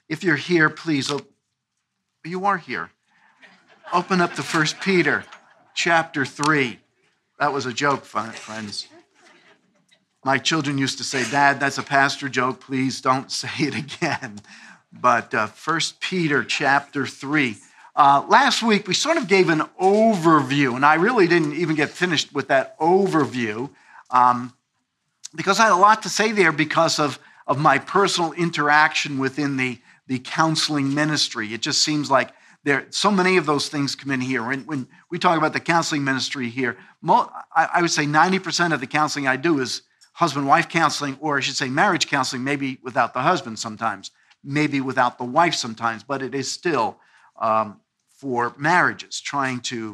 If you're here, please, you are here. Open up to 1 Peter chapter 3. That was a joke, friends. My children used to say, Dad, that's a pastor joke. Please don't say it again. But 1 Peter chapter 3. Last week, we sort of gave an overview, and I really didn't even get finished with that overview because I had a lot to say there because of my personal interaction within the counseling ministry. It just seems like so many of those things come in here. When we talk about the counseling ministry here, I would say 90% of the counseling I do is husband-wife counseling, or I should say marriage counseling, maybe without the husband sometimes, maybe without the wife sometimes, but it is still for marriages, trying to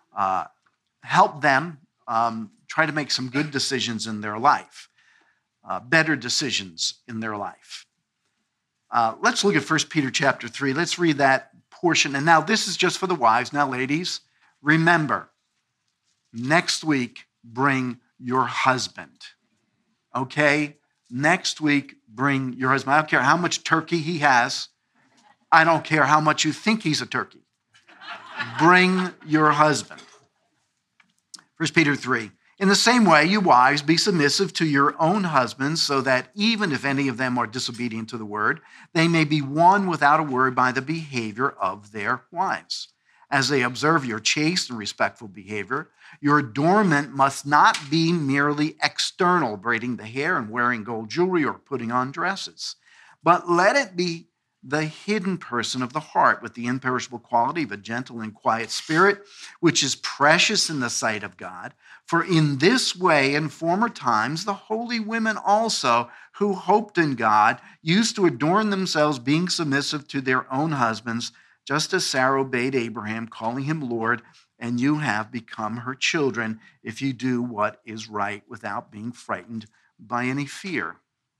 help them try to make some good decisions in their life, better decisions in their life. Let's look at 1 Peter chapter 3. Let's read that portion. And now this is just for the wives. Now, ladies, remember, next week, bring your husband. Okay? Next week, bring your husband. I don't care how much turkey he has. I don't care how much you think he's a turkey. Bring your husband. 1 Peter 3. In the same way, you wives, be submissive to your own husbands, so that even if any of them are disobedient to the word, they may be won without a word by the behavior of their wives. As they observe your chaste and respectful behavior, your adornment must not be merely external, braiding the hair and wearing gold jewelry or putting on dresses, but let it be the hidden person of the heart with the imperishable quality of a gentle and quiet spirit, which is precious in the sight of God. For in this way, in former times, the holy women also, who hoped in God, used to adorn themselves, being submissive to their own husbands, just as Sarah obeyed Abraham, calling him Lord, and you have become her children if you do what is right without being frightened by any fear.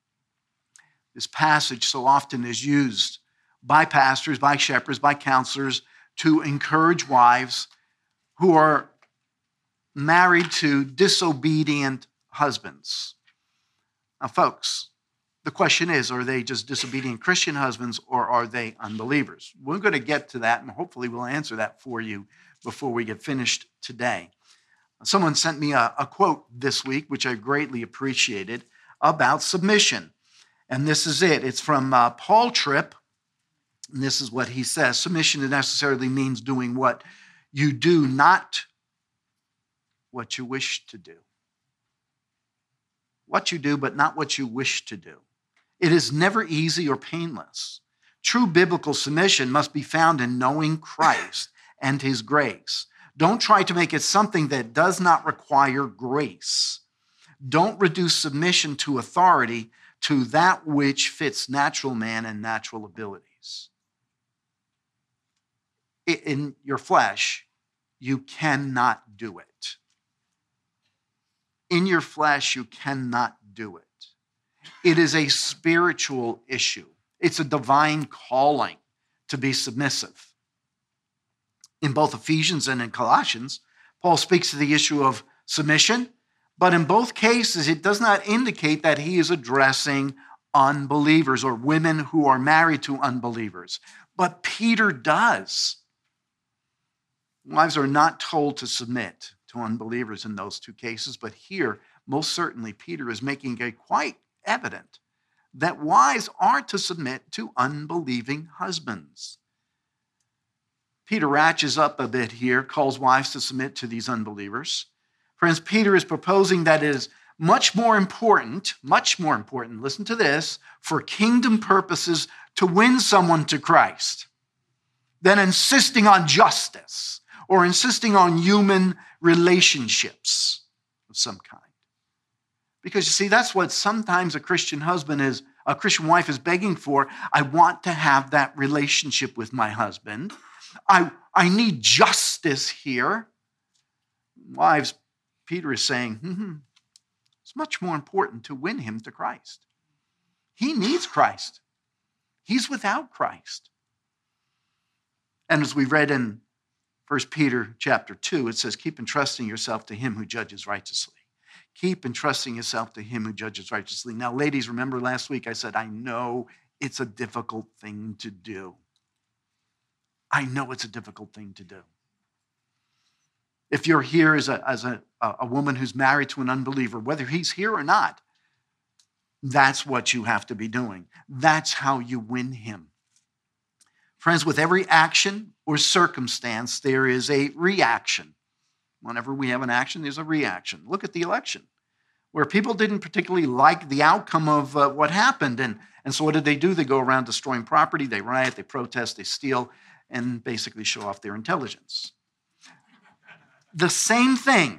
This passage so often is used by pastors, by shepherds, by counselors to encourage wives who are married to disobedient husbands. Now, folks, the question is, are they just disobedient Christian husbands or are they unbelievers? We're going to get to that, and hopefully we'll answer that for you before we get finished today. Someone sent me a quote this week, which I greatly appreciated, about submission. And this is it. It's from Paul Tripp. And this is what he says. Submission necessarily means doing what you do, not what you wish to do. What you do, but not what you wish to do. It is never easy or painless. True biblical submission must be found in knowing Christ and his grace. Don't try to make it something that does not require grace. Don't reduce submission to authority to that which fits natural man and natural abilities. In your flesh, you cannot do it. In your flesh, you cannot do it. It is a spiritual issue. It's a divine calling to be submissive. In both Ephesians and in Colossians, Paul speaks to the issue of submission, but in both cases, it does not indicate that he is addressing unbelievers or women who are married to unbelievers. But Peter does. Wives are not told to submit to unbelievers in those two cases, but here, most certainly, Peter is making it quite evident that wives are to submit to unbelieving husbands. Peter ratchets up a bit here, calls wives to submit to these unbelievers. Friends, Peter is proposing that it is much more important, listen to this, for kingdom purposes to win someone to Christ than insisting on justice or insisting on human relationships of some kind. Because you see, that's what sometimes a Christian wife is begging for. I want to have that relationship with my husband. I need justice here. Wives, Peter is saying, it's much more important to win him to Christ. He needs Christ. He's without Christ. And as we read in 1 Peter chapter 2, it says, keep entrusting yourself to him who judges righteously. Keep entrusting yourself to him who judges righteously. Now, ladies, remember last week I said, I know it's a difficult thing to do. I know it's a difficult thing to do. If you're here as a woman who's married to an unbeliever, whether he's here or not, that's what you have to be doing. That's how you win him. Friends, with every action or circumstance, there is a reaction. Whenever we have an action, there's a reaction. Look at the election, where people didn't particularly like the outcome of what happened. And so what did they do? They go around destroying property, they riot, they protest, they steal, and basically show off their intelligence. The same thing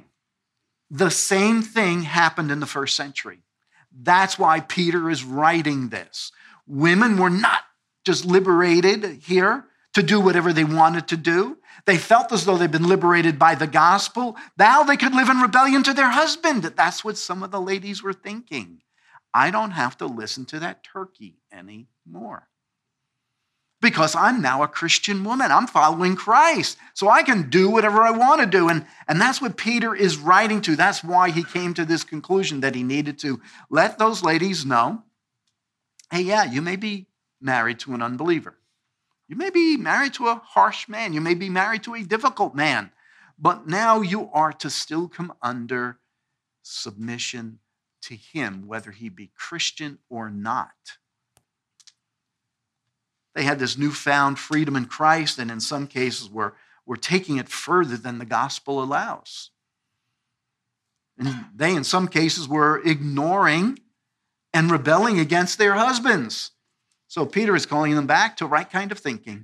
happened in the first century. That's why Peter is writing this. Women were not just liberated here to do whatever they wanted to do. They felt as though they'd been liberated by the gospel. Now they could live in rebellion to their husband. That's what some of the ladies were thinking. I don't have to listen to that turkey anymore, because I'm now a Christian woman. I'm following Christ, so I can do whatever I want to do. And that's what Peter is writing to. That's why he came to this conclusion that he needed to let those ladies know, hey, yeah, you may be married to an unbeliever. You may be married to a harsh man. You may be married to a difficult man. But now you are to still come under submission to him, whether he be Christian or not. They had this newfound freedom in Christ, and in some cases we're taking it further than the gospel allows. And they, in some cases, were ignoring and rebelling against their husbands. So Peter is calling them back to right kind of thinking.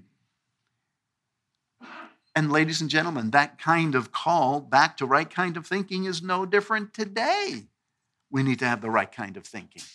And ladies and gentlemen, that kind of call back to right kind of thinking is no different today. We need to have the right kind of thinking.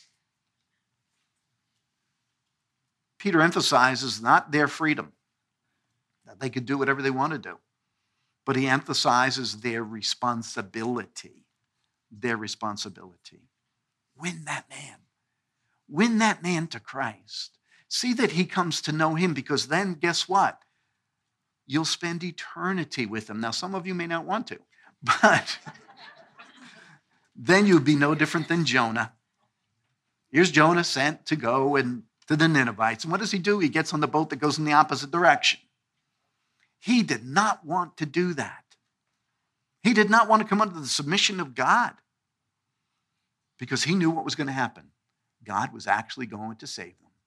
Peter emphasizes not their freedom, that they could do whatever they want to do, but he emphasizes their responsibility. Their responsibility. Win that man. Win that man to Christ. See that he comes to know him, because then guess what? You'll spend eternity with him. Now, some of you may not want to, but then you'd be no different than Jonah. Here's Jonah sent to go and to the Ninevites. And what does he do? He gets on the boat that goes in the opposite direction. He did not want to do that. He did not want to come under the submission of God, because he knew what was going to happen. God was actually going to save them.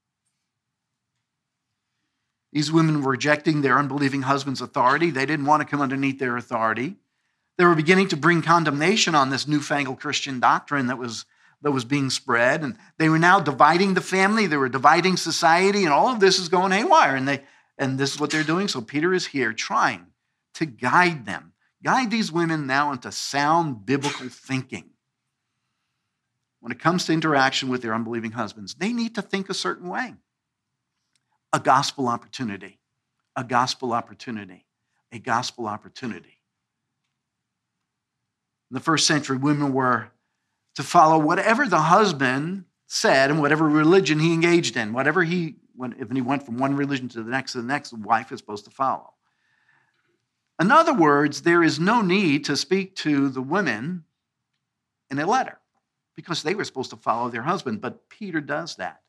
These women were rejecting their unbelieving husband's authority. They didn't want to come underneath their authority. They were beginning to bring condemnation on this newfangled Christian doctrine that was being spread. And they were now dividing the family. They were dividing society. And all of this is going haywire. And this is what they're doing. So Peter is here trying to guide them. Guide these women now into sound biblical thinking. When it comes to interaction with their unbelieving husbands, they need to think a certain way. A gospel opportunity. A gospel opportunity. A gospel opportunity. In the first century, women were to follow whatever the husband said and whatever religion he engaged in. If he went from one religion to the next, the wife is supposed to follow. In other words, there is no need to speak to the women in a letter, because they were supposed to follow their husband. But Peter does that.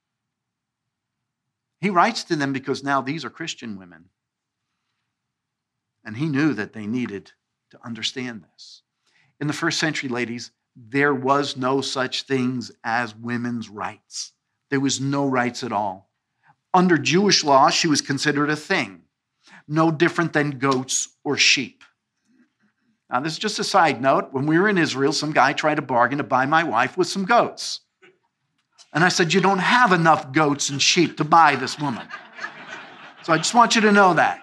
He writes to them because now these are Christian women. And he knew that they needed to understand this. In the first century, ladies, there was no such things as women's rights. There was no rights at all. Under Jewish law, she was considered a thing, no different than goats or sheep. Now, this is just a side note. When we were in Israel, some guy tried to bargain to buy my wife with some goats. And I said, you don't have enough goats and sheep to buy this woman. So I just want you to know that.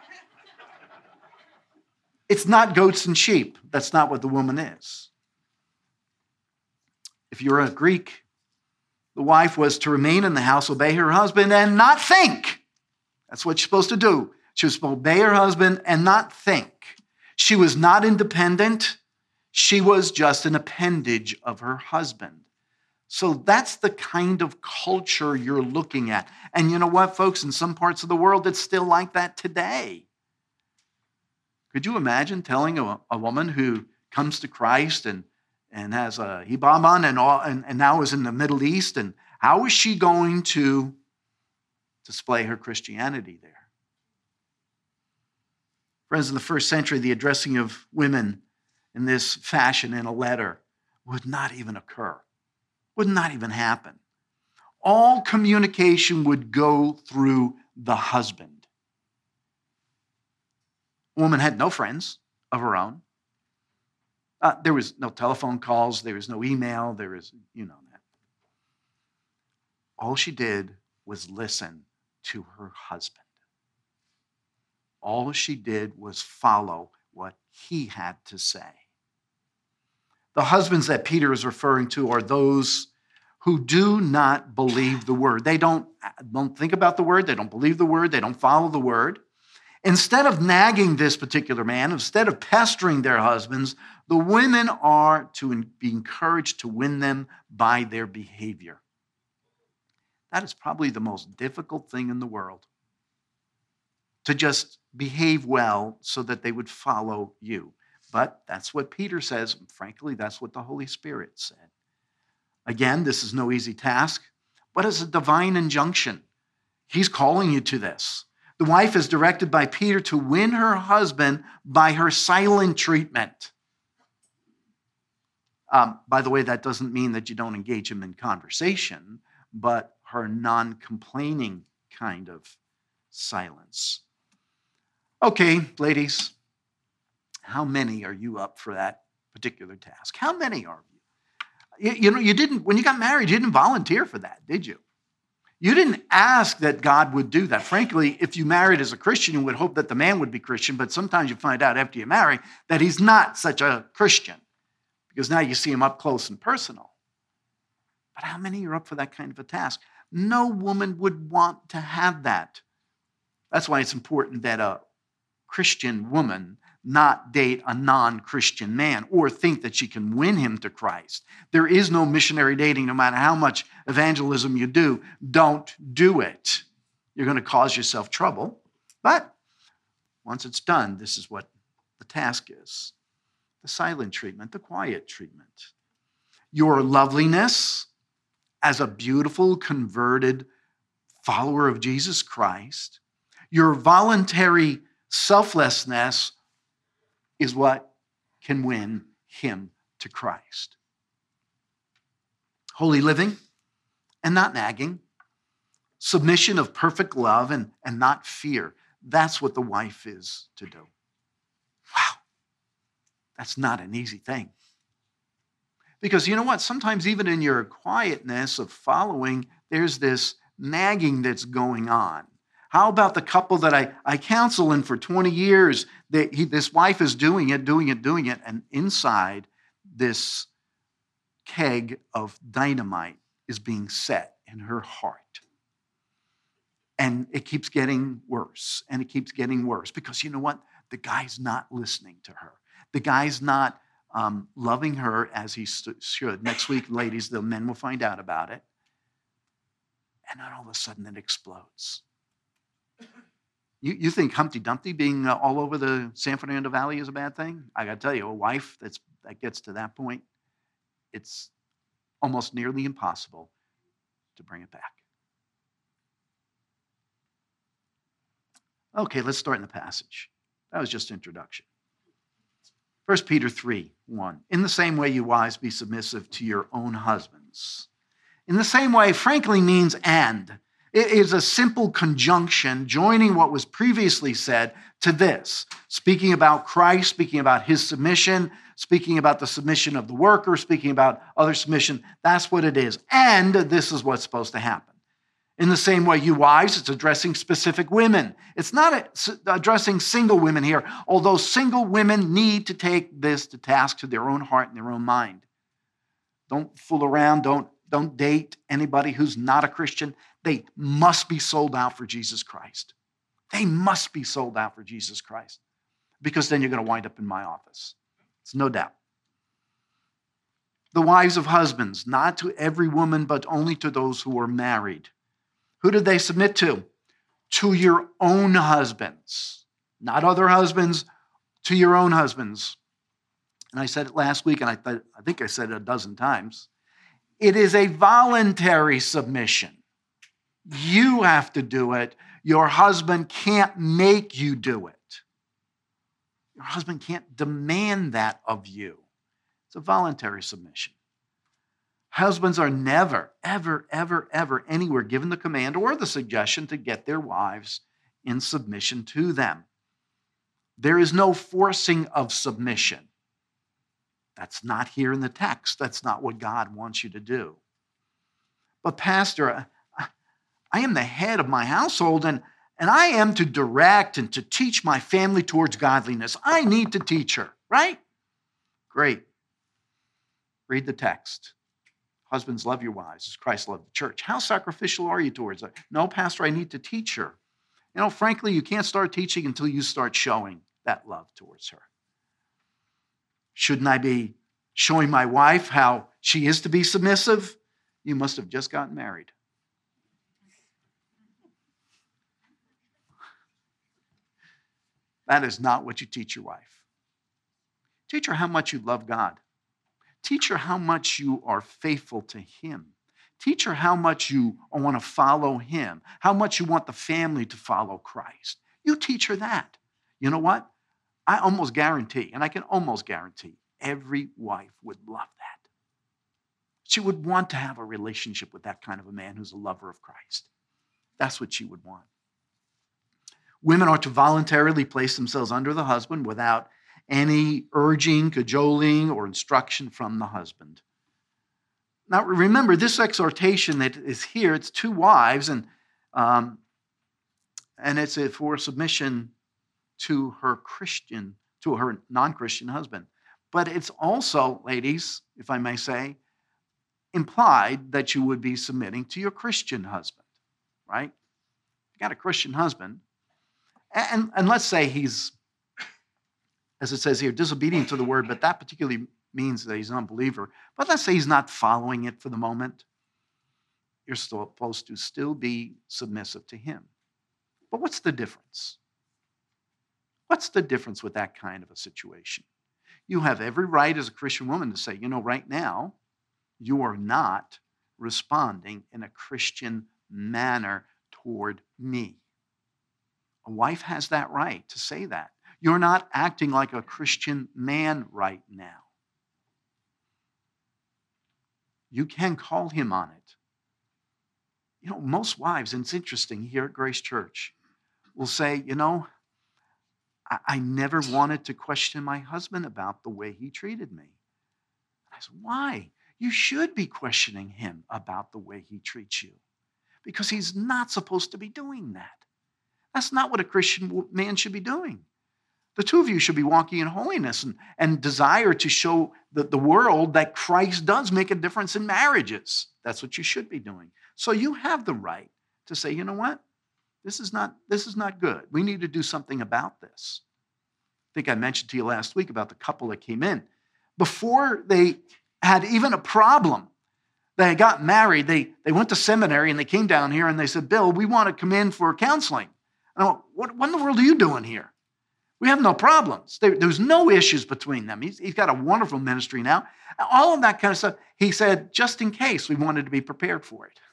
It's not goats and sheep. That's not what the woman is. If you're a Greek, the wife was to remain in the house, obey her husband, and not think. That's what she's supposed to do. She was supposed to obey her husband and not think. She was not independent. She was just an appendage of her husband. So that's the kind of culture you're looking at. And you know what, folks? In some parts of the world, it's still like that today. Could you imagine telling a woman who comes to Christ and has a hijab on and now is in the Middle East, and how is she going to display her Christianity there. Friends, in the first century, the addressing of women in this fashion in a letter would not even occur, would not even happen. All communication would go through the husband. A woman had no friends of her own. There was no telephone calls. There was no email. There was, that. All she did was listen to her husband. All she did was follow what he had to say. The husbands that Peter is referring to are those who do not believe the word. They don't think about the word. They don't believe the word. They don't follow the word. Instead of nagging this particular man, instead of pestering their husbands, the women are to be encouraged to win them by their behavior. That is probably the most difficult thing in the world, to just behave well so that they would follow you. But that's what Peter says. And frankly, that's what the Holy Spirit said. Again, this is no easy task, but it's a divine injunction. He's calling you to this. The wife is directed by Peter to win her husband by her silent treatment. By the way, that doesn't mean that you don't engage him in conversation, but her non-complaining kind of silence. Okay, ladies, how many are you up for that particular task? How many are you? You didn't, when you got married, you didn't volunteer for that, did you? You didn't ask that God would do that. Frankly, if you married as a Christian, you would hope that the man would be Christian, but sometimes you find out after you marry that he's not such a Christian because now you see him up close and personal. But how many are up for that kind of a task? No woman would want to have that. That's why it's important that a Christian woman not date a non-Christian man or think that she can win him to Christ. There is no missionary dating, no matter how much evangelism you do. Don't do it. You're going to cause yourself trouble. But once it's done, this is what the task is. The silent treatment, the quiet treatment. Your loveliness as a beautiful, converted follower of Jesus Christ, your voluntary selflessness is what can win him to Christ. Holy living and not nagging. Submission of perfect love and not fear. That's what the wife is to do. Wow. That's not an easy thing. Because you know what? Sometimes even in your quietness of following, there's this nagging that's going on. How about the couple that I counsel in for 20 years? This wife is doing it, and inside this keg of dynamite is being set in her heart. And it keeps getting worse, and it keeps getting worse. Because you know what? The guy's not listening to her. The guy's not loving her as he should. Next week, ladies, the men will find out about it. And then all of a sudden it explodes. You think Humpty Dumpty being all over the San Fernando Valley is a bad thing? I got to tell you, a wife that gets to that point, it's almost nearly impossible to bring it back. Okay, let's start in the passage. That was just introduction. 1 Peter 3:1. In the same way, you wives, be submissive to your own husbands. In the same way, frankly, means and. It is a simple conjunction joining what was previously said to this. Speaking about Christ, speaking about his submission, speaking about the submission of the worker, speaking about other submission. That's what it is. And this is what's supposed to happen. In the same way, you wives, it's addressing specific women. It's not addressing single women here, although single women need to take this to task to their own heart and their own mind. Don't fool around. Don't date anybody who's not a Christian. They must be sold out for Jesus Christ. They must be sold out for Jesus Christ, because then you're going to wind up in my office. It's no doubt. The wives of husbands, not to every woman, but only to those who are married. Who did they submit to? To your own husbands, not other husbands, to your own husbands. And I said it last week, and I think I said it a dozen times. It is a voluntary submission. You have to do it. Your husband can't make you do it. Your husband can't demand that of you. It's a voluntary submission. Husbands are never, ever, ever, ever anywhere given the command or the suggestion to get their wives in submission to them. There is no forcing of submission. That's not here in the text. That's not what God wants you to do. But Pastor, I am the head of my household, and I am to direct and to teach my family towards godliness. I need to teach her, right? Great. Read the text. Husbands, love your wives as Christ loved the church. How sacrificial are you towards her? No, Pastor, I need to teach her. Frankly, you can't start teaching until you start showing that love towards her. Shouldn't I be showing my wife how she is to be submissive? You must have just gotten married. That is not what you teach your wife. Teach her how much you love God. Teach her how much you are faithful to Him. Teach her how much you want to follow Him, how much you want the family to follow Christ. You teach her that. You know what? I almost guarantee, and I can almost guarantee, every wife would love that. She would want to have a relationship with that kind of a man who's a lover of Christ. That's what she would want. Women are to voluntarily place themselves under the husband without any urging, cajoling, or instruction from the husband. Now, remember, this exhortation that is here, it's to wives, and it's for submission to her non-Christian husband. But it's also, ladies, if I may say, implied that you would be submitting to your Christian husband, right? You got a Christian husband, and let's say he's, as it says here, disobedient to the word, but that particularly means that he's an unbeliever. But let's say he's not following it for the moment. You're still supposed to still be submissive to him. But what's the difference? What's the difference with that kind of a situation? You have every right as a Christian woman to say, right now, you are not responding in a Christian manner toward me. A wife has that right to say that. You're not acting like a Christian man right now. You can call him on it. Most wives, and it's interesting here at Grace Church, will say, I never wanted to question my husband about the way he treated me. I said, why? You should be questioning him about the way he treats you, because he's not supposed to be doing that. That's not what a Christian man should be doing. The two of you should be walking in holiness and desire to show the world that Christ does make a difference in marriages. That's what you should be doing. So you have the right to say, you know what? This is not good. We need to do something about this. I think I mentioned to you last week about the couple that came in. Before they had even a problem, they got married, they went to seminary, and they came down here and they said, Bill, we want to come in for counseling. I went, what in the world are you doing here? We have no problems. There's no issues between them. He's got a wonderful ministry now. All of that kind of stuff. He said, just in case, we wanted to be prepared for it.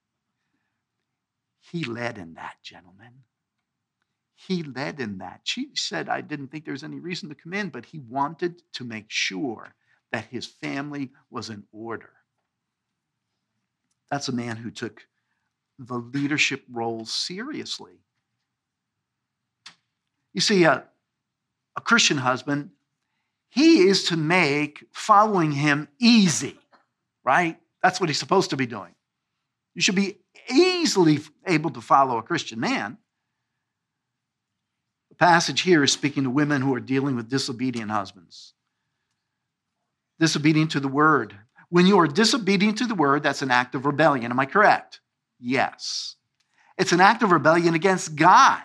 He led in that, gentlemen. He led in that. She said, I didn't think there was any reason to come in, but he wanted to make sure that his family was in order. That's a man who took the leadership role seriously. You see, a Christian husband, he is to make following him easy, right? That's what he's supposed to be doing. You should be easily able to follow a Christian man. The passage here is speaking to women who are dealing with disobedient husbands. Disobedient to the word. When you are disobedient to the word, that's an act of rebellion. Am I correct? Yes. It's an act of rebellion against God.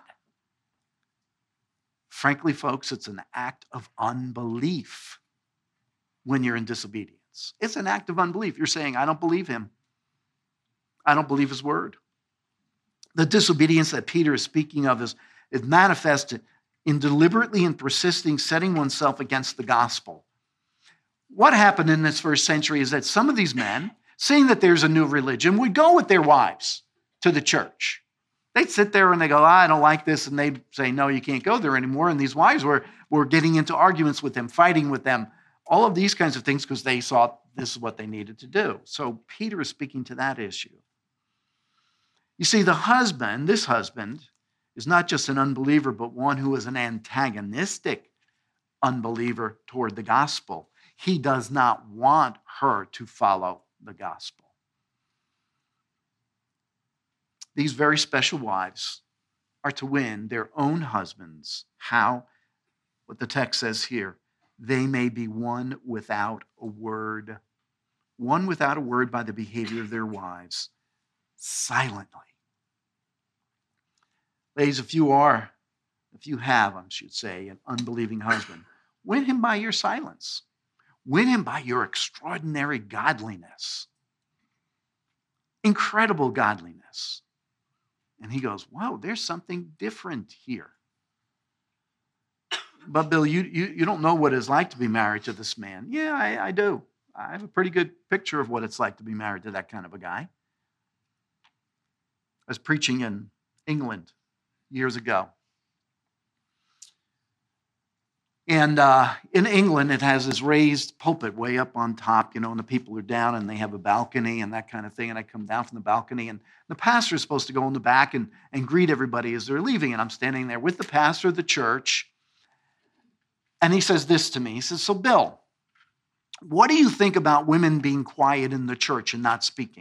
Frankly, folks, it's an act of unbelief when you're in disobedience. It's an act of unbelief. You're saying, I don't believe him. I don't believe his word. The disobedience that Peter is speaking of is manifested in deliberately and persisting setting oneself against the gospel. What happened in this first century is that some of these men, seeing that there's a new religion, would go with their wives to the church. They'd sit there and they go, I don't like this. And they'd say, no, you can't go there anymore. And these wives were getting into arguments with them, fighting with them, all of these kinds of things because they saw this is what they needed to do. So Peter is speaking to that issue. You see, this husband, is not just an unbeliever, but one who is an antagonistic unbeliever toward the gospel. He does not want her to follow the gospel. These very special wives are to win their own husbands. How? What the text says here, they may be won without a word. Won without a word by the behavior of their wives, silently. Ladies, if you have, I should say, an unbelieving husband, win him by your silence. Win him by your extraordinary godliness. Incredible godliness. And he goes, whoa, there's something different here. But Bill, you don't know what it's like to be married to this man. Yeah, I do. I have a pretty good picture of what it's like to be married to that kind of a guy. I was preaching in England years ago. And in England, it has this raised pulpit way up on top, and the people are down and they have a balcony and that kind of thing. And I come down from the balcony and the pastor is supposed to go in the back and greet everybody as they're leaving. And I'm standing there with the pastor of the church. And he says this to me. He says, so Bill, what do you think about women being quiet in the church and not speaking?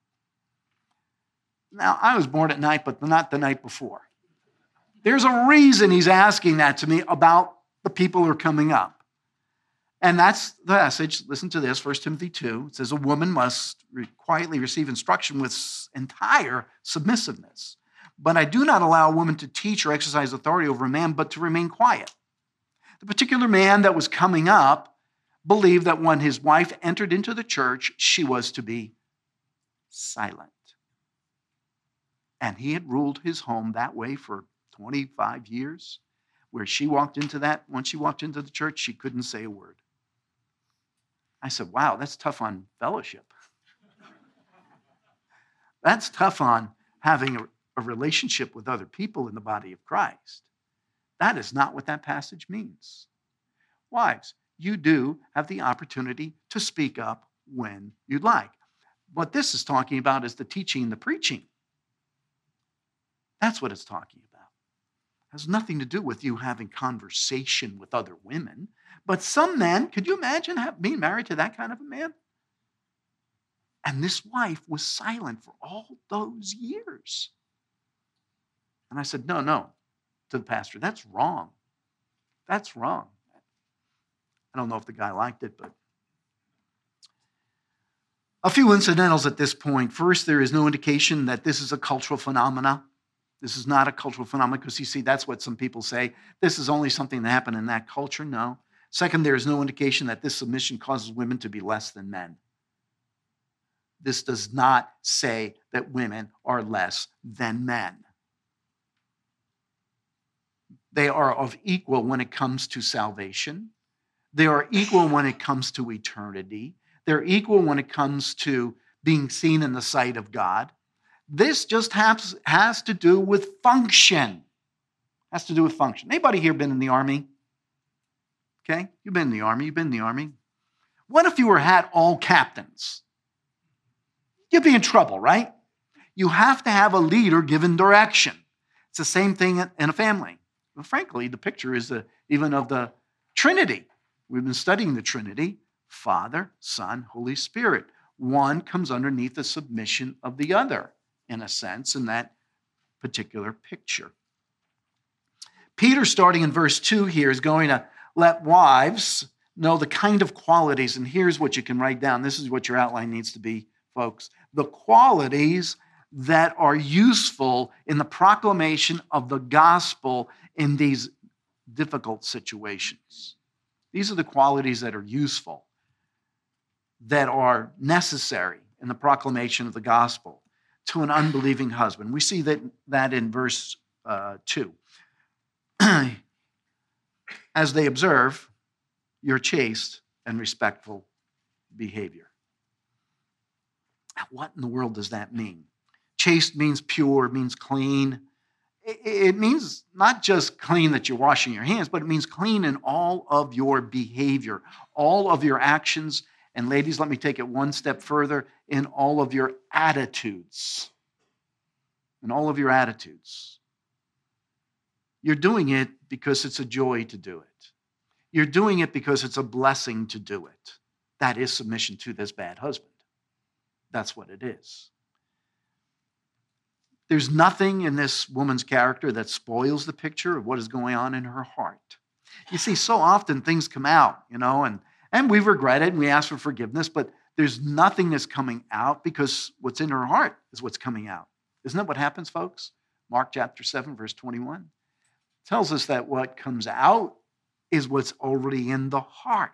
Now, I was born at night, but not the night before. There's a reason he's asking that to me about the people who are coming up. And that's the message. Listen to this, 1 Timothy 2. It says, a woman must quietly receive instruction with entire submissiveness. But I do not allow a woman to teach or exercise authority over a man, but to remain quiet. The particular man that was coming up believed that when his wife entered into the church, she was to be silent. And he had ruled his home that way for 25 years, where once she walked into the church, she couldn't say a word. I said, wow, that's tough on fellowship. That's tough on having a relationship with other people in the body of Christ. That is not what that passage means. Wives, you do have the opportunity to speak up when you'd like. What this is talking about is the teaching and the preaching. That's what it's talking about. It has nothing to do with you having conversation with other women. But some men, could you imagine being married to that kind of a man? And this wife was silent for all those years. And I said, no, to the pastor, that's wrong. That's wrong. I don't know if the guy liked it, but a few incidentals at this point. First, there is no indication that this is a cultural phenomenon. This is not a cultural phenomenon because, you see, that's what some people say. This is only something that happened in that culture. No. Second, there is no indication that this submission causes women to be less than men. This does not say that women are less than men. They are of equal when it comes to salvation. They are equal when it comes to eternity. They're equal when it comes to being seen in the sight of God. This just has to do with function. Has to do with function. Anybody here been in the army? Okay, you've been in the army. You've been in the army. What if you had all captains? You'd be in trouble, right? You have to have a leader given direction. It's the same thing in a family. Well, frankly, the picture is even of the Trinity. We've been studying the Trinity, Father, Son, Holy Spirit. One comes underneath the submission of the other, in a sense, in that particular picture. Peter, starting in verse 2 here, is going to let wives know the kind of qualities, and here's what you can write down. This is what your outline needs to be, folks. The qualities that are useful in the proclamation of the gospel in these difficult situations. These are the qualities that are useful, that are necessary in the proclamation of the gospel to an unbelieving husband. We see that in verse 2. As they observe your chaste and respectful behavior. Now, what in the world does that mean? Chaste means pure, means clean. It means not just clean that you're washing your hands, but it means clean in all of your behavior, all of your actions. And ladies, let me take it one step further, in all of your attitudes. In all of your attitudes. You're doing it because it's a joy to do it. You're doing it because it's a blessing to do it. That is submission to this bad husband. That's what it is. There's nothing in this woman's character that spoils the picture of what is going on in her heart. You see, so often things come out, and we regret it and we ask for forgiveness, but there's nothing that's coming out because what's in her heart is what's coming out. Isn't that what happens, folks? Mark chapter 7, verse 21 tells us that what comes out is what's already in the heart.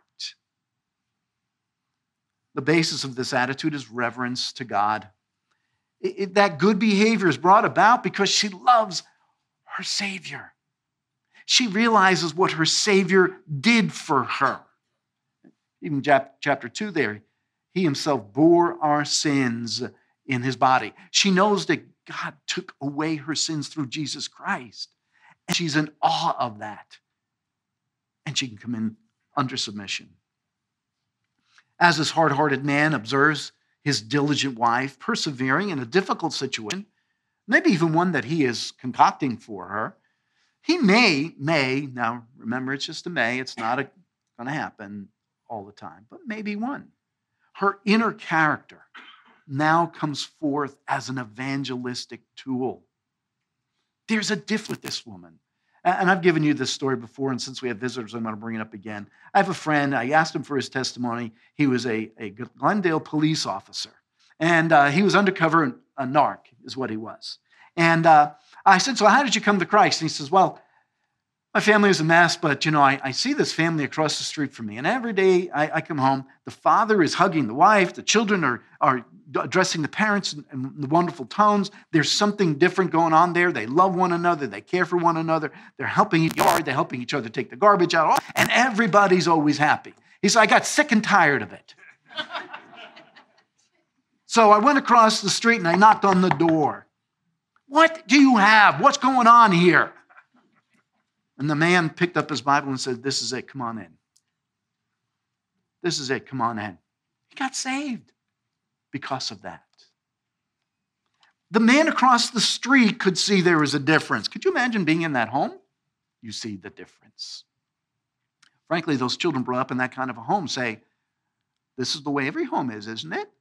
The basis of this attitude is reverence to God. That good behavior is brought about because she loves her Savior. She realizes what her Savior did for her. Even chapter 2 there, he himself bore our sins in his body. She knows that God took away her sins through Jesus Christ. And she's in awe of that. And she can come in under submission. As this hard-hearted man observes his diligent wife persevering in a difficult situation, maybe even one that he is concocting for her, he may, now remember it's just a may, it's not going to happen all the time, but maybe one. Her inner character now comes forth as an evangelistic tool. There's a difference with this woman. And I've given you this story before, and since we have visitors, I'm going to bring it up again. I have a friend. I asked him for his testimony. He was a Glendale police officer, and he was undercover, a narc is what he was. And I said, so how did you come to Christ? And he says, well, my family is a mess, but, I see this family across the street from me, and every day I come home, the father is hugging the wife, the children are addressing the parents in the wonderful tones. There's something different going on there. They love one another. They care for one another. They're helping each other. They're helping each other take the garbage out. And everybody's always happy. He said, I got sick and tired of it. So I went across the street and I knocked on the door. What do you have? What's going on here? And the man picked up his Bible and said, this is it. Come on in. This is it. Come on in. He got saved because of that. The man across the street could see there was a difference. Could you imagine being in that home? You see the difference. Frankly, those children brought up in that kind of a home say, this is the way every home is, isn't it?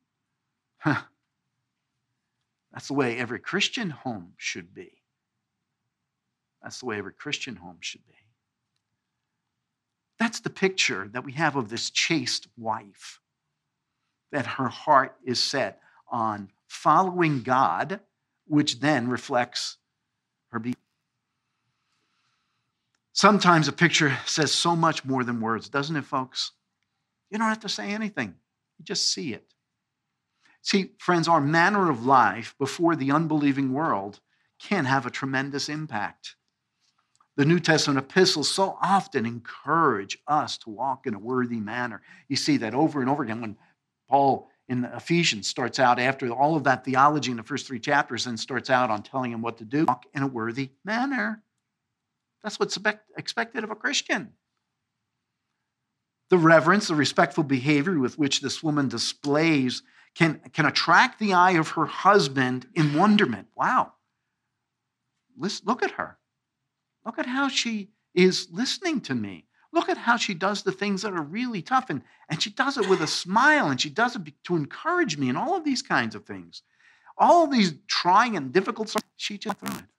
That's the way every Christian home should be. That's the way every Christian home should be. That's the picture that we have of this chaste wife, that her heart is set on following God, which then reflects her behavior. Sometimes a picture says so much more than words, doesn't it, folks? You don't have to say anything. You just see it. See, friends, our manner of life before the unbelieving world can have a tremendous impact. The New Testament epistles so often encourage us to walk in a worthy manner. You see that over and over again when Paul in Ephesians starts out after all of that theology in the first 3 chapters and starts out on telling him what to do. Walk in a worthy manner. That's what's expected of a Christian. The reverence, the respectful behavior with which this woman displays can attract the eye of her husband in wonderment. Wow. Look at her. Look at how she is listening to me. Look at how she does the things that are really tough. And she does it with a smile, and she does it to encourage me and all of these kinds of things. All of these trying and difficult stuff, she just through it.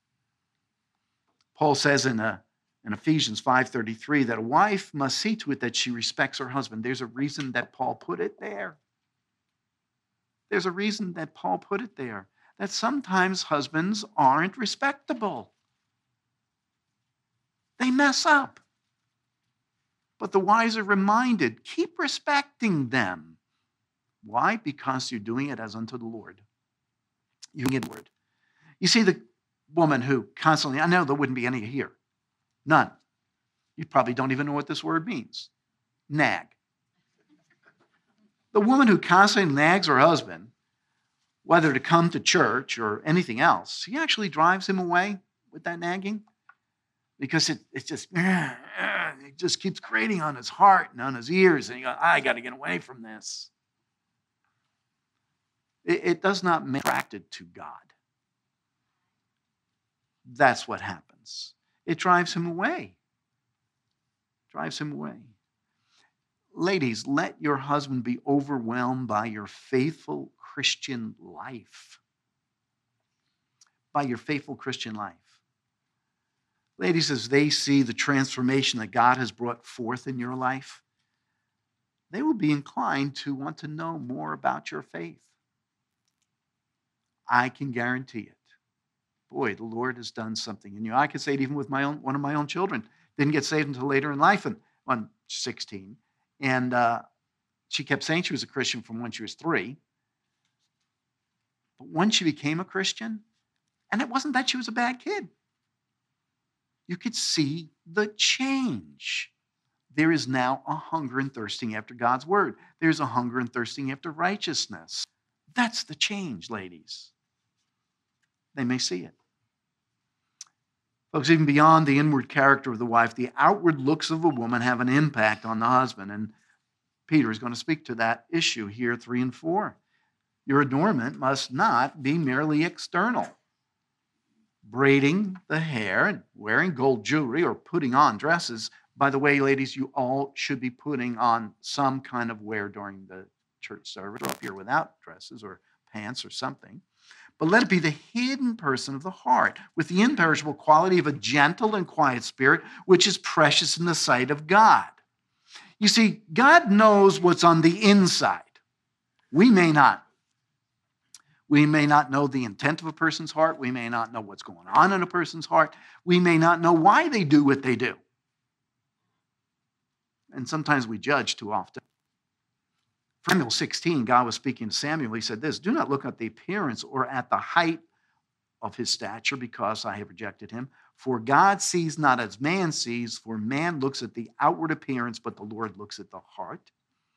Paul says in Ephesians 5:33 that a wife must see to it that she respects her husband. There's a reason that Paul put it there. There's a reason that Paul put it there. That sometimes husbands aren't respectable. They mess up. But the wives are reminded, keep respecting them. Why? Because you're doing it as unto the Lord. You're doing it, Lord. You see, the woman who constantly, I know there wouldn't be any here. None. You probably don't even know what this word means. Nag. The woman who constantly nags her husband whether to come to church or anything else, he actually drives him away with that nagging because it just keeps grating on his heart and on his ears. And he goes, I got to get away from this. It does not make him attracted to God. That's what happens. It drives him away. Drives him away. Ladies, let your husband be overwhelmed by your faithful Christian life. By your faithful Christian life. Ladies, as they see the transformation that God has brought forth in your life, they will be inclined to want to know more about your faith. I can guarantee it. Boy, the Lord has done something in you. I can say it even with one of my own children. Didn't get saved until later in life, and when 16. And she kept saying she was a Christian from when she was 3. But when she became a Christian, and it wasn't that she was a bad kid. You could see the change. There is now a hunger and thirsting after God's word. There's a hunger and thirsting after righteousness. That's the change, ladies. They may see it. Folks, even beyond the inward character of the wife, the outward looks of a woman have an impact on the husband. And Peter is going to speak to that issue here, 3 and 4. Your adornment must not be merely external. Braiding the hair and wearing gold jewelry or putting on dresses. By the way, ladies, you all should be putting on some kind of wear during the church service, or if you're without dresses or pants or something. But let it be the hidden person of the heart, with the imperishable quality of a gentle and quiet spirit, which is precious in the sight of God. You see, God knows what's on the inside. We may not. We may not know the intent of a person's heart. We may not know what's going on in a person's heart. We may not know why they do what they do. And sometimes we judge too often. Samuel 16, God was speaking to Samuel. He said this, do not look at the appearance or at the height of his stature, because I have rejected him. For God sees not as man sees, for man looks at the outward appearance, but the Lord looks at the heart.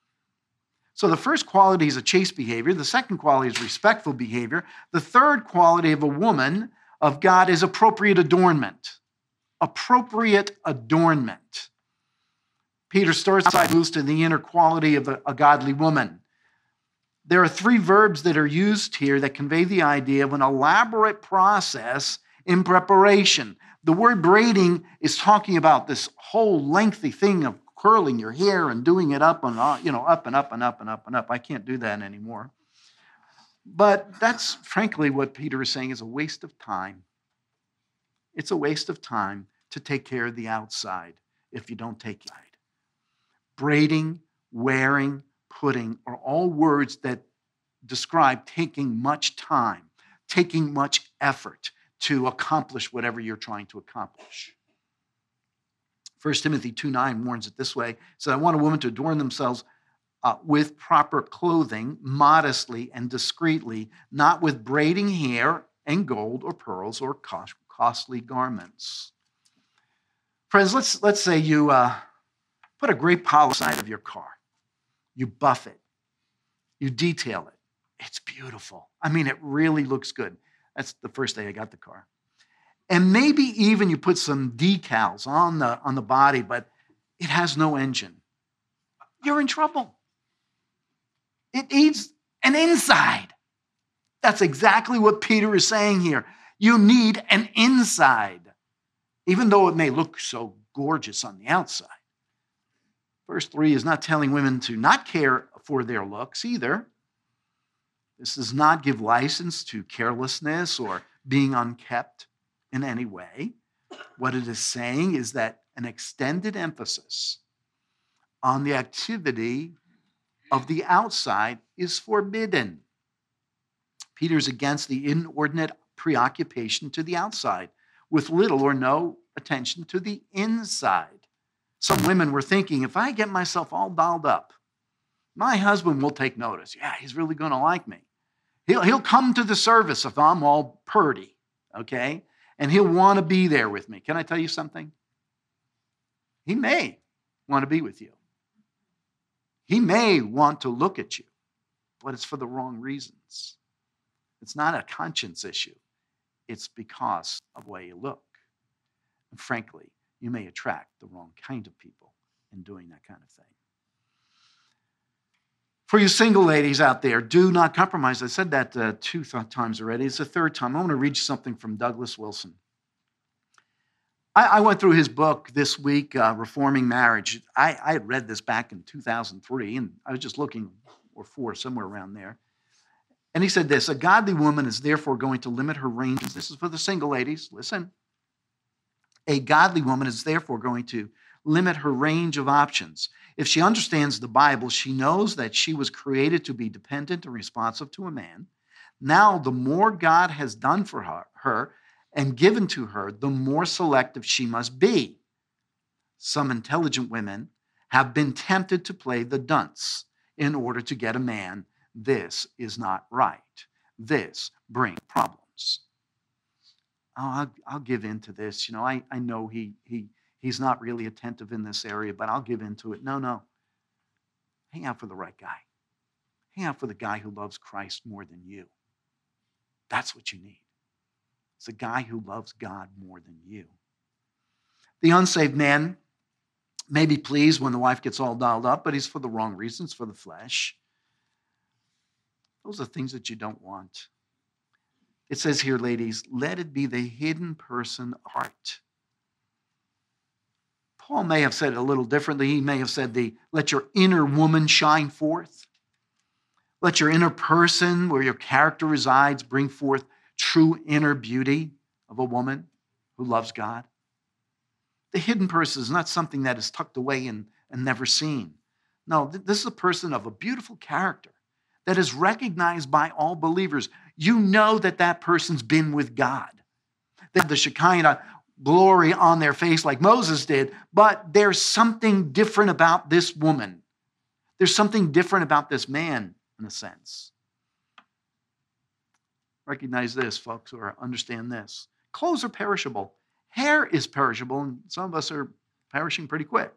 So the first quality is a chaste behavior. The second quality is respectful behavior. The third quality of a woman of God is appropriate adornment. Appropriate adornment. Peter starts outside, moves to the inner quality of a godly woman. There are 3 verbs that are used here that convey the idea of an elaborate process in preparation. The word braiding is talking about this whole lengthy thing of curling your hair and doing it up and up and up and up and up and up. I can't do that anymore. But that's frankly what Peter is saying is a waste of time. It's a waste of time to take care of the outside if you don't take care of it. Braiding, wearing, putting are all words that describe taking much time, taking much effort to accomplish whatever you're trying to accomplish. 1 Timothy 2:9 warns it this way. It says, I want a woman to adorn themselves with proper clothing, modestly and discreetly, not with braiding hair and gold or pearls or costly garments. Friends, let's say you put a great polish side of your car. You buff it. You detail it. It's beautiful. I mean, it really looks good. That's the first day I got the car. And maybe even you put some decals on the body, but it has no engine. You're in trouble. It needs an inside. That's exactly what Peter is saying here. You need an inside, even though it may look so gorgeous on the outside. Verse 3 is not telling women to not care for their looks either. This does not give license to carelessness or being unkept in any way. What it is saying is that an extended emphasis on the activity of the outside is forbidden. Peter's against the inordinate preoccupation to the outside with little or no attention to the inside. Some women were thinking, if I get myself all dolled up, my husband will take notice. Yeah, he's really going to like me. He'll come to the service if I'm all purdy, okay? And he'll want to be there with me. Can I tell you something? He may want to be with you. He may want to look at you, but it's for the wrong reasons. It's not a conscience issue. It's because of the way you look. And frankly, you may attract the wrong kind of people in doing that kind of thing. For you single ladies out there, do not compromise. I said that 2 times already. It's the third time. I want to read you something from Douglas Wilson. I went through his book this week, Reforming Marriage. I had read this back in 2003, and I was just looking, or 4, somewhere around there. And he said this: a godly woman is therefore going to limit her ranges. This is for the single ladies. Listen. A godly woman is therefore going to limit her range of options. If she understands the Bible, she knows that she was created to be dependent and responsive to a man. Now, the more God has done for her and given to her, the more selective she must be. Some intelligent women have been tempted to play the dunce in order to get a man. This is not right. This brings problems. Oh, I'll give in to this. You know, I know he's not really attentive in this area, but I'll give in to it. No. Hang out for the right guy. Hang out for the guy who loves Christ more than you. That's what you need. It's a guy who loves God more than you. The unsaved man may be pleased when the wife gets all dialed up, but he's for the wrong reasons, for the flesh. Those are things that you don't want. It says here, ladies, let it be the hidden person heart. Paul may have said it a little differently. He may have said, let your inner woman shine forth. Let your inner person, where your character resides, bring forth true inner beauty of a woman who loves God. The hidden person is not something that is tucked away and never seen. No, this is a person of a beautiful character that is recognized by all believers. You know that person's been with God. They have the Shekinah glory on their face like Moses did, but there's something different about this woman. There's something different about this man, in a sense. Recognize this, folks, or understand this. Clothes are perishable. Hair is perishable, and some of us are perishing pretty quick.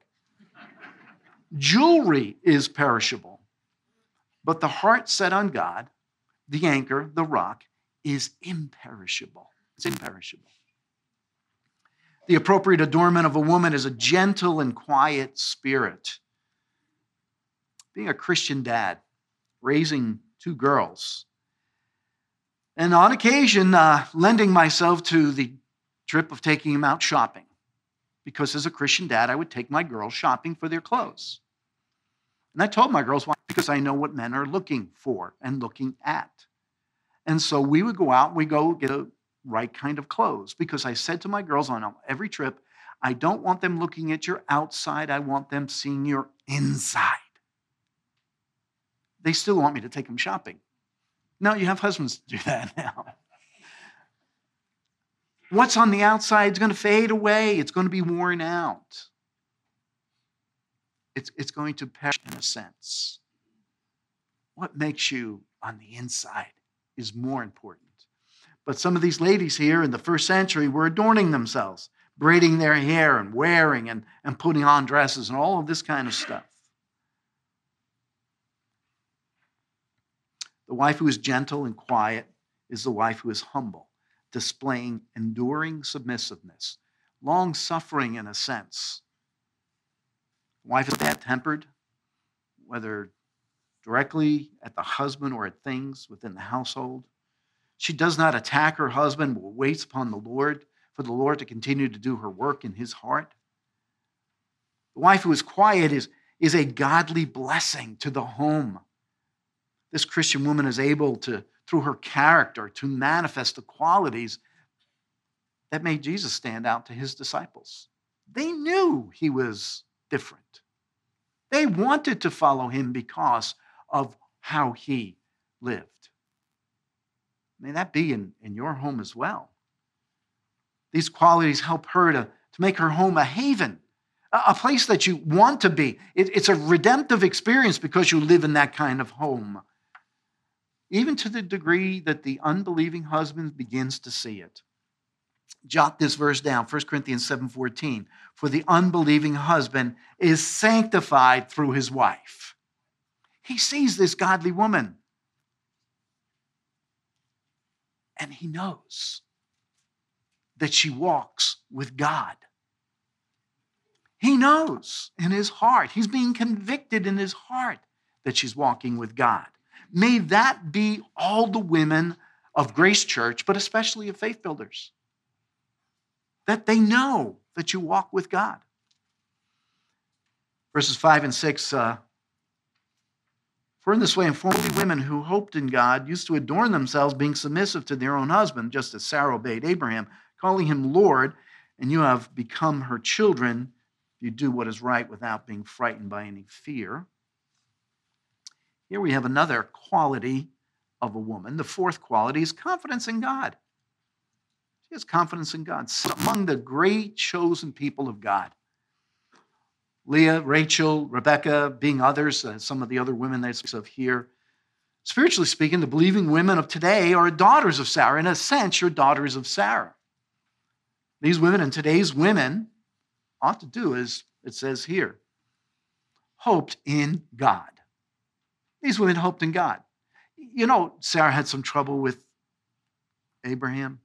Jewelry is perishable. But the heart set on God, the anchor, the rock, is imperishable. It's imperishable. The appropriate adornment of a woman is a gentle and quiet spirit. Being a Christian dad, raising 2 girls, and on occasion lending myself to the trip of taking them out shopping, because as a Christian dad, I would take my girls shopping for their clothes. And I told my girls, why? Because I know what men are looking for and looking at. And so we would go out and we go get a right kind of clothes, because I said to my girls on every trip, I don't want them looking at your outside. I want them seeing your inside. They still want me to take them shopping. No, you have husbands to do that now. What's on the outside is going to fade away. It's going to be worn out. It's going to perish in a sense. What makes you on the inside is more important. But some of these ladies here in the first century were adorning themselves, braiding their hair and wearing and putting on dresses and all of this kind of stuff. The wife who is gentle and quiet is the wife who is humble, displaying enduring submissiveness, long-suffering in a sense. The wife is bad-tempered, whether directly at the husband or at things within the household. She does not attack her husband, but waits upon the Lord for the Lord to continue to do her work in his heart. The wife who is quiet is a godly blessing to the home. This Christian woman is able to, through her character, to manifest the qualities that made Jesus stand out to his disciples. They knew he was different. They wanted to follow him because of how he lived. May that be in your home as well. These qualities help her to make her home a haven, a place that you want to be. It's a redemptive experience because you live in that kind of home. Even to the degree that the unbelieving husband begins to see it. Jot this verse down, 1 Corinthians 7:14. For the unbelieving husband is sanctified through his wife. He sees this godly woman. And he knows that she walks with God. He knows in his heart, he's being convicted in his heart that she's walking with God. May that be all the women of Grace Church, but especially of Faith Builders, that they know that you walk with God. Verses 5 and 6, for in this way, formerly women who hoped in God used to adorn themselves, being submissive to their own husband, just as Sarah obeyed Abraham, calling him Lord, and you have become her children if you do what is right without being frightened by any fear. Here we have another quality of a woman. The fourth quality is confidence in God. She has confidence in God. Among the great chosen people of God, Leah, Rachel, Rebecca, being others, some of the other women that speaks of here. Spiritually speaking, the believing women of today are daughters of Sarah. In a sense, you're daughters of Sarah. These women and today's women ought to do as it says here, hoped in God. These women hoped in God. You know, Sarah had some trouble with Abraham.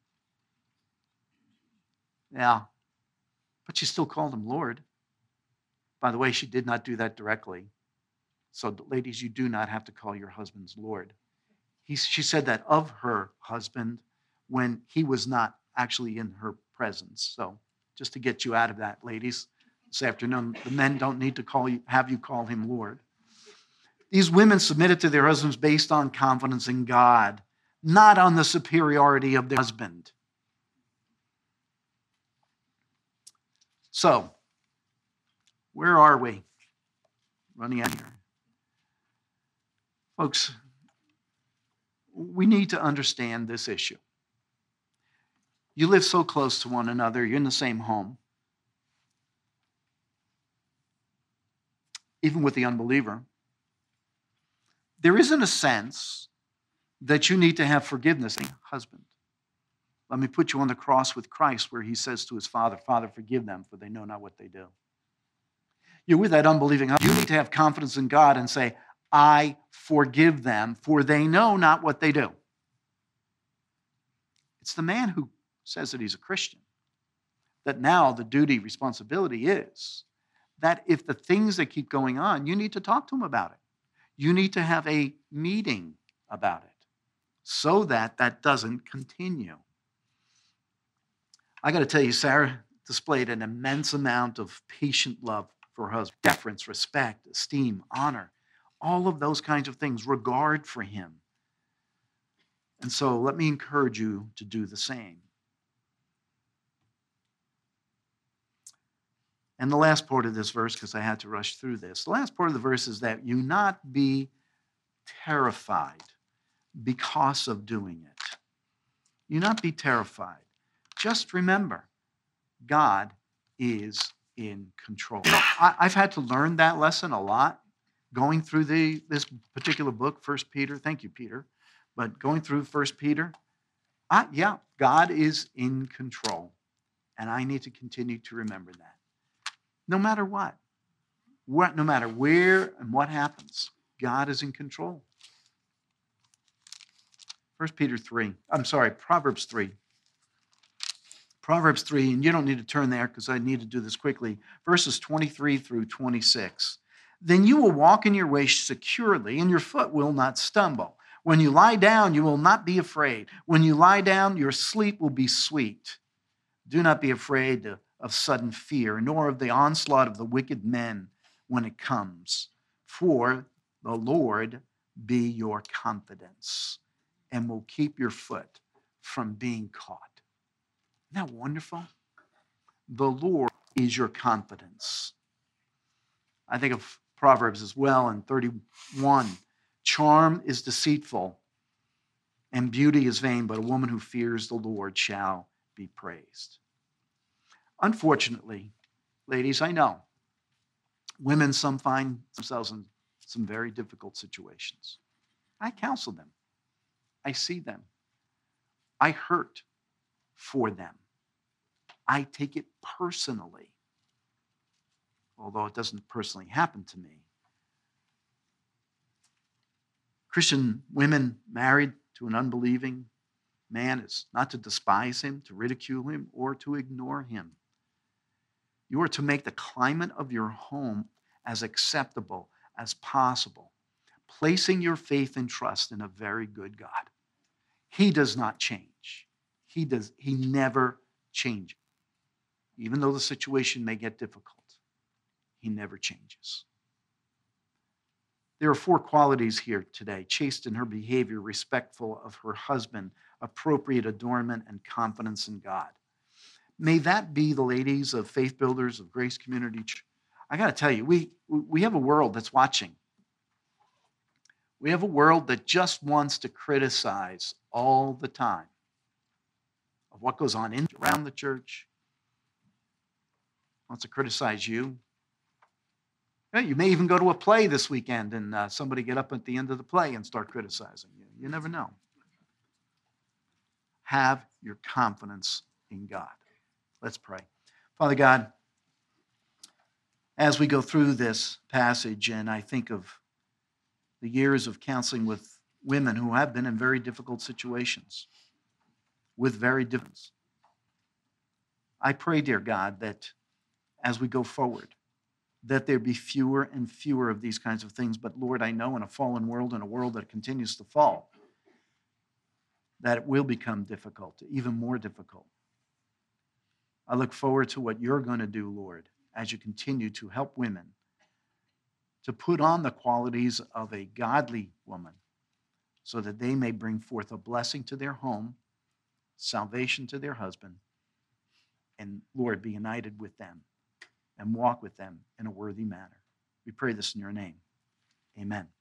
Yeah, but she still called him Lord. By the way, she did not do that directly. So, ladies, you do not have to call your husbands Lord. She said that of her husband when he was not actually in her presence. So, just to get you out of that, ladies, this afternoon, the men don't need to have you call him Lord. These women submitted to their husbands based on confidence in God, not on the superiority of their husband. So, where are we? Running out here. Folks, we need to understand this issue. You live so close to one another, you're in the same home. Even with the unbeliever, there isn't a sense that you need to have forgiveness. Husband, let me put you on the cross with Christ where he says to his father, Father, forgive them, for they know not what they do. You're with that unbelieving husband. You need to have confidence in God and say, I forgive them, for they know not what they do. It's the man who says that he's a Christian that now the duty, responsibility is that if the things that keep going on, you need to talk to him about it. You need to have a meeting about it so that that doesn't continue. I got to tell you, Sarah displayed an immense amount of patient love for her husband, deference, respect, esteem, honor, all of those kinds of things, regard for him. And so let me encourage you to do the same. And the last part of this verse, because I had to rush through this, the last part of the verse is that you not be terrified because of doing it. You not be terrified. Just remember, God is in control. I've had to learn that lesson a lot going through this particular book, 1 Peter. Thank you, Peter. But going through 1 Peter, God is in control. And I need to continue to remember that. No matter what, no matter where and what happens, God is in control. Proverbs 3. Proverbs 3, and you don't need to turn there because I need to do this quickly. Verses 23 through 26. Then you will walk in your way securely, and your foot will not stumble. When you lie down, you will not be afraid. When you lie down, your sleep will be sweet. Do not be afraid of sudden fear, nor of the onslaught of the wicked men when it comes. For the Lord be your confidence, and will keep your foot from being caught. Isn't that wonderful? The Lord is your confidence. I think of Proverbs as well in 31. Charm is deceitful, and beauty is vain, but a woman who fears the Lord shall be praised. Unfortunately, ladies, I know women some find themselves in some very difficult situations. I counsel them. I see them. I hurt for them. I take it personally, although it doesn't personally happen to me. Christian women married to an unbelieving man is not to despise him, to ridicule him, or to ignore him. You are to make the climate of your home as acceptable as possible, placing your faith and trust in a very good God. He does not change. He never changes. Even though the situation may get difficult, he never changes. There are 4 qualities here today: chaste in her behavior, respectful of her husband, appropriate adornment, and confidence in God. May that be the ladies of Faith Builders of Grace Community Church. I got to tell you, we have a world that's watching. We have a world that just wants to criticize all the time of what goes on in around the church. Wants to criticize you. Yeah, you may even go to a play this weekend and somebody get up at the end of the play and start criticizing you. You never know. Have your confidence in God. Let's pray. Father God, as we go through this passage and I think of the years of counseling with women who have been in very difficult situations, with very different, I pray, dear God, that as we go forward, that there be fewer and fewer of these kinds of things. But Lord, I know in a fallen world, in a world that continues to fall, that it will become difficult, even more difficult. I look forward to what you're going to do, Lord, as you continue to help women to put on the qualities of a godly woman so that they may bring forth a blessing to their home, salvation to their husband, and, Lord, be united with them and walk with them in a worthy manner. We pray this in your name. Amen.